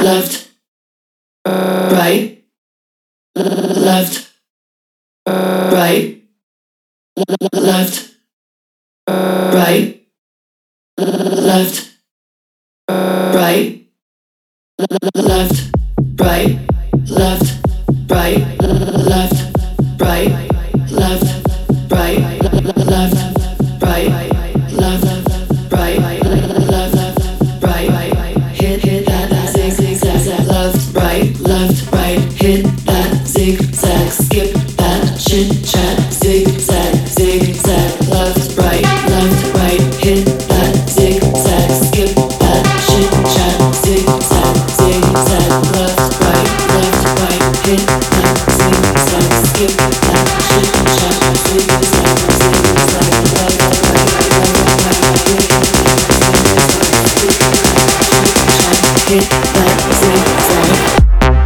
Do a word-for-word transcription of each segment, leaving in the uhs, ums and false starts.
left, right, left, right, left, right, left, right, left, right, left, right, left, right, left, right, left, right, left, right, left, right, hit hit that zig zig zag zag, left, right, left, right, hit that zig zag, skip that chit chat, zig zag, zig zag, left, right, left, right, hit that zig zag, skip that chit chat, zig zag, zig zag, left, right, left, right, hit that zig zag, skip that chit chat, zig zag, zig zag, left, right, left, right, hit that zig zag, skip that chit chat, hit that zig zag.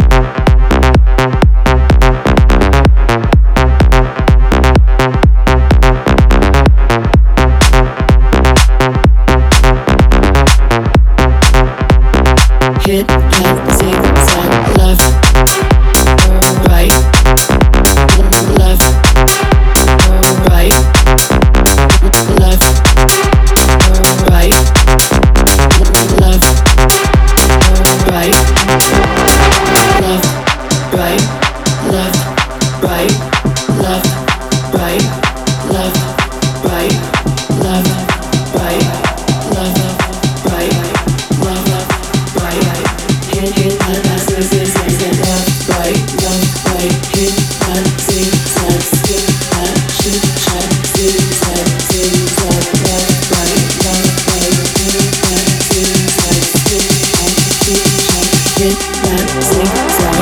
Hit that zigzag, left, right, left, right, left, right, left, right, left, right, left, right, left, right, left, right, left, right, left, right, left, right, hit hit that zig zig zag zag, left, right, left, right, hit that zig zag, skip that chit chat, zig zag, zig zag, left, right, left, right, hit that zig zag, skip that chit chat, hit that zig zag.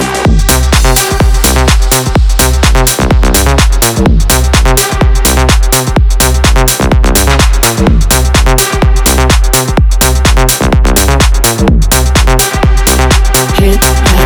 Hit that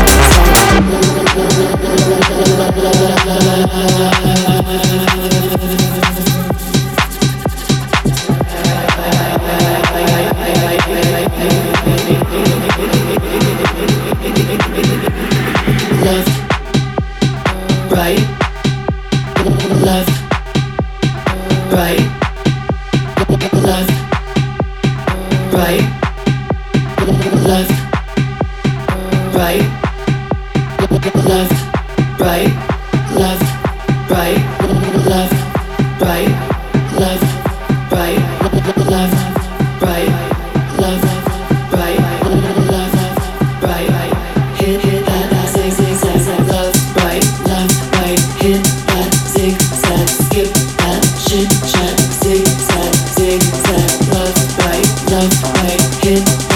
left, right, left, right, left, right, left, right, left, right, left, right, left, right, left, right, left, right, left, right, left, right, hit hit that zig zig zag zag, left, right, left, right, hit that zig zag, skip that chit chat, zig zag, zig zag, left, right, left, right, hit